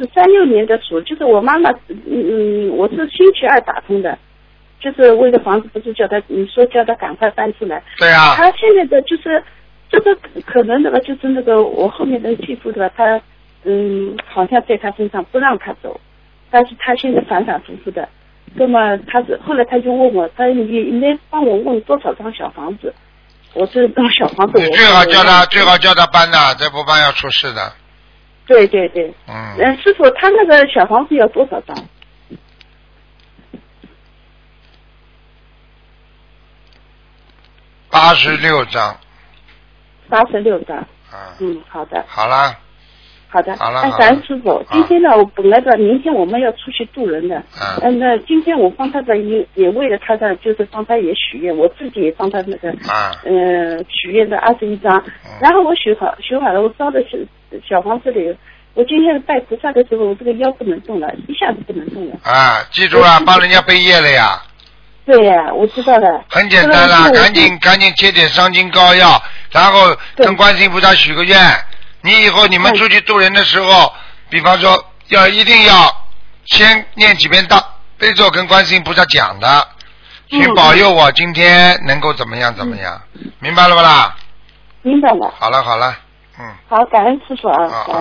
是36年的鼠，就是我妈妈，我是星期二打通的，就是为了房子，不是叫他，你说叫他赶快搬出来。 对啊。 他现在的就是这个可能的就是那个我后面的继父的他，好像在他身上不让他走，但是他现在反反复复的。那么后来他就问我，他你能帮我问多少张小房子？我这张小房子你最好叫他搬的，再不搬要出事的。 对对对。师傅，他那个小房子要多少张 ？86张。 86张。好的。 好了。 好的。 好了。 感恩师傅。今天呢，我本来的明天我们要出去渡人的。那今天我帮他的也为了他的，就是帮他也许愿，我自己也帮他那个许愿的21张。然后我许好了，我烧的是小房子里。我今天拜菩萨的时候，我这个腰不能动了，一下子不能动了。 记住了，帮人家背业了呀。 对呀，我知道的。 很简单了，赶紧切点伤筋膏药，然后跟观世音菩萨许个愿。你以后你们出去渡人的时候，比方说一定要先念几遍大悲咒，跟观世音菩萨讲的，请保佑我今天能够怎么样怎么样，明白了不啦？ 明白了。 好了。 好，感恩师傅啊。